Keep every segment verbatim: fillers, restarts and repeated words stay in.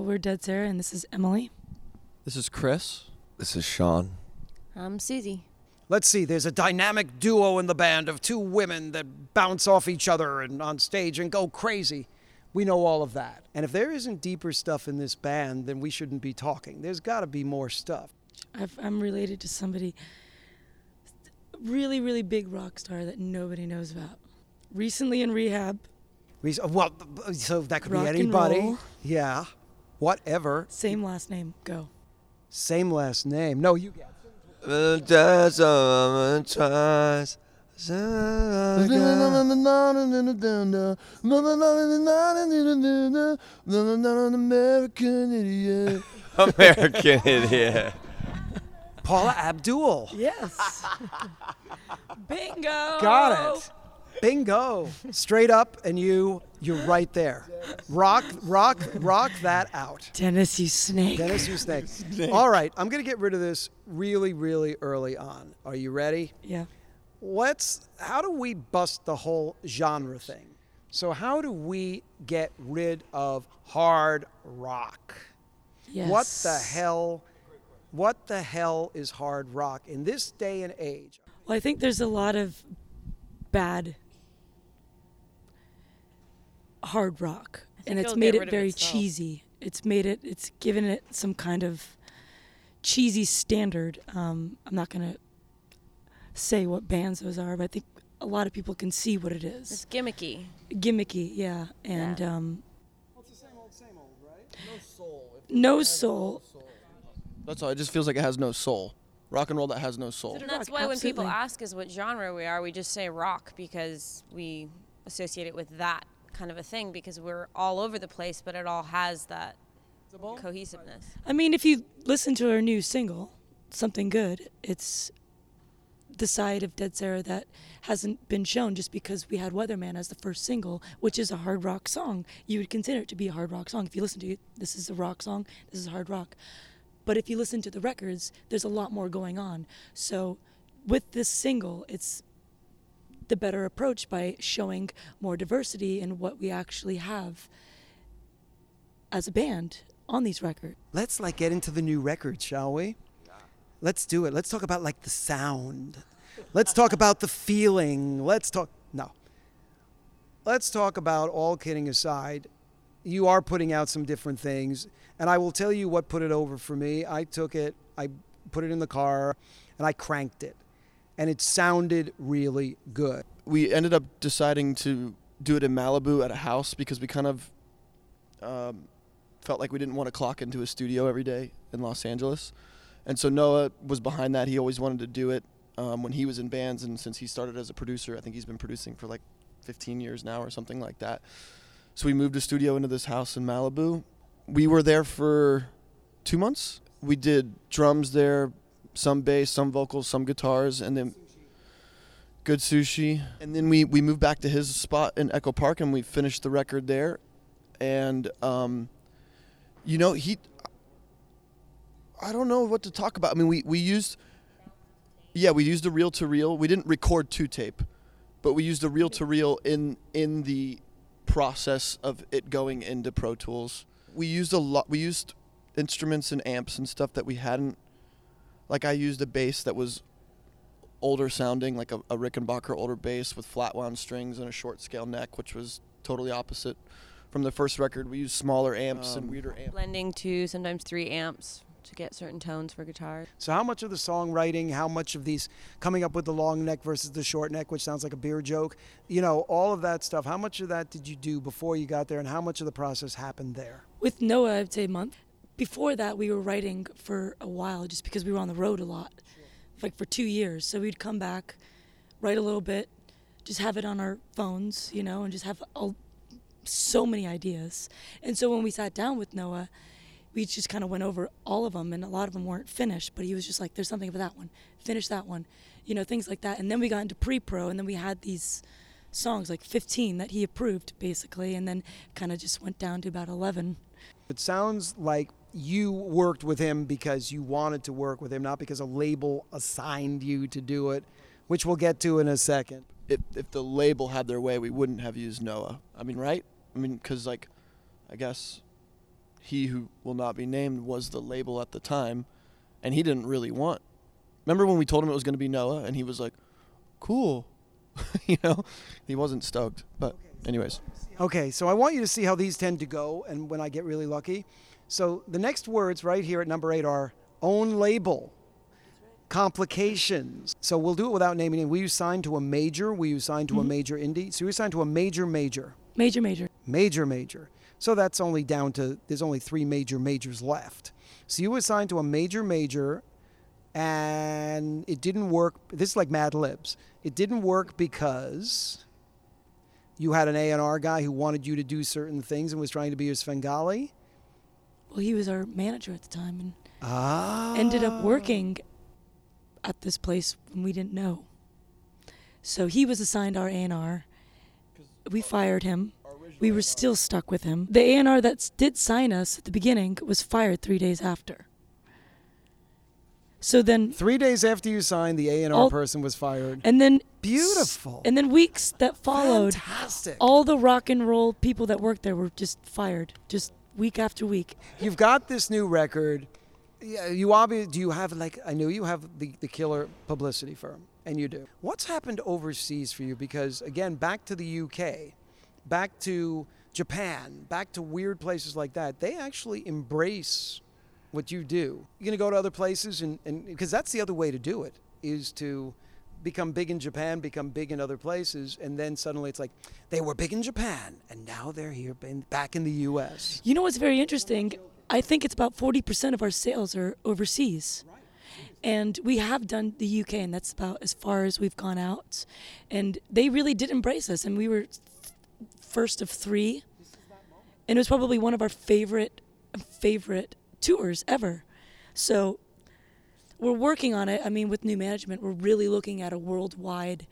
we're Dead Sarah, and this is Emily. This is Chris. This is Sean. I'm Susie. Let's see, there's a dynamic duo in the band of two women that bounce off each other and on stage and go crazy. We know all of that. And if there isn't deeper stuff in this band, then we shouldn't be talking. There's got to be more stuff. I've, I'm related to somebody, really, really big rock star that nobody knows about. Recently in rehab. We, well, so that could Rock be and anybody. roll. Yeah. Whatever. Same last name. Go. Same last name. No, you get it. That's all tries. American idiot. American idiot. Paula Abdul. Yes. Bingo. Got it. Bingo. Straight up, and you, you're right there. Rock, rock, rock that out. Dennis, you snake. Dennis, you snake. All right, I'm going to get rid of this really, really early on. Are you ready? Yeah. Let's, how do we bust the whole genre thing? So how do we get rid of hard rock? Yes. What the hell, what the hell is hard rock in this day and age? Well, I think there's a lot of bad hard rock, and it's you'll made get it rid of very itself. cheesy. It's made it, it's given it some kind of cheesy standard. Um, I'm not going to say what bands those are, but I think a lot of people can see what it It's is. gimmicky. Gimmicky, yeah. And Yeah. um, Well, it's the same old, same old, right? No soul. no soul. That's all. It just feels like it has no soul. Rock and roll that has no soul. And that's rock, why when people absolutely. ask us what genre we are, we just say rock because we associate it with that kind of a thing because we're all over the place, but it all has that cohesiveness. I mean, if you listen to our new single, Something Good, it's the side of Dead Sarah that hasn't been shown just because we had Weatherman as the first single, which is a hard rock song. You would consider it to be a hard rock song. If you listen to it, this is a rock song, this is hard rock. But if you listen to the records, there's a lot more going on. So with this single, it's the better approach by showing more diversity in what we actually have as a band on these records. Let's like get into the new record, shall we? Let's do it. Let's talk about like the sound. Let's talk about the feeling. Let's talk, no. Let's talk about, all kidding aside, you are putting out some different things. And I will tell you what put it over for me. I took it, I put it in the car, and I cranked it. And it sounded really good. We ended up deciding to do it in Malibu at a house because we kind of um, felt like we didn't want to clock into a studio every day in Los Angeles. And so Noah was behind that. He always wanted to do it um, when he was in bands. And since he started as a producer, I think he's been producing for like fifteen years now or something like that. So we moved a studio into this house in Malibu. We were there for two months. We did drums there, some bass, some vocals, some guitars, and then good sushi. And then we, we moved back to his spot in Echo Park, and we finished the record there. And, um, you know, he... I don't know what to talk about. I mean, we, we used... Yeah, we used a reel-to-reel. We didn't record to tape, but we used a reel-to-reel in in the process of it going into Pro Tools. We used a lot. We used instruments and amps and stuff that we hadn't. Like I used a bass that was older sounding, like a, a Rickenbacker older bass with flat wound strings and a short scale neck, which was totally opposite from the first record. We used smaller amps Um, and weirder amps. Blending two, sometimes three amps to get certain tones for guitar. So how much of the songwriting, how much of these coming up with the long neck versus the short neck, which sounds like a beer joke, you know, all of that stuff, how much of that did you do before you got there and how much of the process happened there? With Noah, I'd say a month. Before that, we were writing for a while just because we were on the road a lot, like for two years. So we'd come back, write a little bit, just have it on our phones, you know, and just have a, so many ideas. And so when we sat down with Noah, we just kind of went over all of them, and a lot of them weren't finished, but he was just like, there's something about that one, finish that one, you know, things like that. And then we got into pre-pro, and then we had these songs, like fifteen that he approved, basically, and then kind of just went down to about eleven. It sounds like you worked with him because you wanted to work with him, not because a label assigned you to do it, which we'll get to in a second. If, if the label had their way, we wouldn't have used Noah. I mean, right? I mean, because, like, I guess he who will not be named was the label at the time, and he didn't really want. Remember when we told him it was going to be Noah, and he was like, "Cool," you know, he wasn't stoked. But anyways, Okay, so I want you to see how these tend to go, and when I get really lucky. So the next words right here at number eight are own label, complications. So we'll do it without naming it. Were you signed to a major? Were you signed to Mm-hmm. a major indie? So you were signed to a major major. Major, major. Major major. So that's only down to, there's only three major majors left. So you were signed to a major major, and it didn't work. This is like Mad Libs. It didn't work because you had an A and R guy who wanted you to do certain things and was trying to be your Svengali. Well, he was our manager at the time and Ah. ended up working at this place when we didn't know. So he was assigned our A and R. We fired him. We were still stuck with him. The A and R that s- did sign us at the beginning was fired three days after. So then, Three days after you signed, the A and R All- person was fired. and then Beautiful. And then weeks that followed, Fantastic. all the rock and roll people that worked there were just fired, just week after week. You've got this new record. Yeah, you obviously, do you have like, I know you have the, the killer publicity firm, and you do. What's happened overseas for you? Because again, back to the U K, back to Japan, back to weird places like that, they actually embrace what you do. You're going to go to other places, and because that's the other way to do it, is to become big in Japan, become big in other places, and then suddenly it's like, they were big in Japan, and now they're here in, back in the U S. You know what's very interesting? I think it's about forty percent of our sales are overseas. And we have done the U K, and that's about as far as we've gone out. And they really did embrace us, and we were first of three. And it was probably one of our favorite, favorite tours ever. So we're working on it. I mean, with new management, we're really looking at a worldwide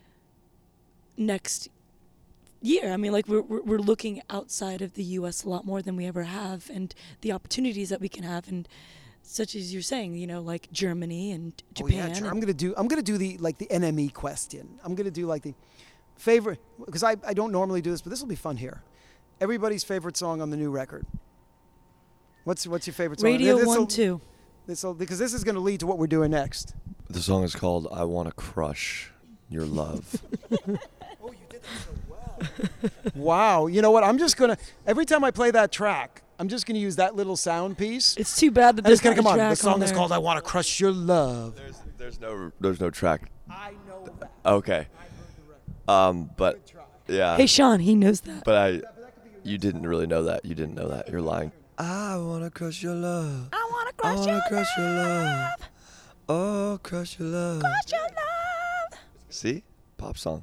next year. I mean, like we're we're we're looking outside of the U S a lot more than we ever have, and the opportunities that we can have, and such as you're saying, you know, like Germany and Oh, yeah, Japan. sure. I'm and- gonna do. I'm gonna do the like the N M E question. I'm gonna do like the favorite, because I, I don't normally do this, but this will be fun here. Everybody's favorite song on the new record. What's what's your favorite song? Radio This'll- One Two. this'll- because this is gonna lead to what we're doing next. The song is called "I Want to Crush Your Love." Oh, you did that so well. Wow. You know what? I'm just gonna every time I play that track, I'm just gonna use that little sound piece. It's too bad that And there's it's gonna not come a on. track The song is there. called "I Want to Crush Your Love." There's, there's no there's no track. I know that. Okay. Um, but yeah. Hey Sean, he knows that. But I, you didn't really know that. You didn't know that. You're lying. I wanna crush your love. I wanna I crush wanna your crush your love. love. Oh, crush your love. Crush your love. See, pop song.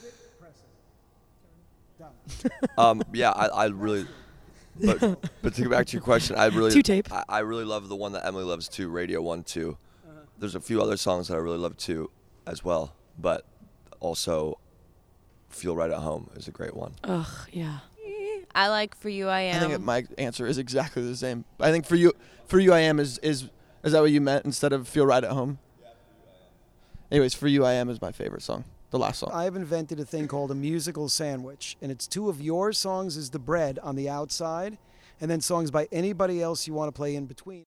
um, yeah, I, I really. But but to get back to your question, I really Two tape. I, I really love the one that Emily loves too, Radio One Two. There's a few other songs that I really love too, as well. But also, Feel Right at Home is a great one. Ugh, yeah. I like For You I Am. I think it, my answer is exactly the same. I think for you, for you I am is is is that what you meant instead of Feel Right at Home? Anyways, For You I Am is my favorite song. The last song. I've invented a thing called a musical sandwich, and it's two of your songs as the bread on the outside, and then songs by anybody else you want to play in between.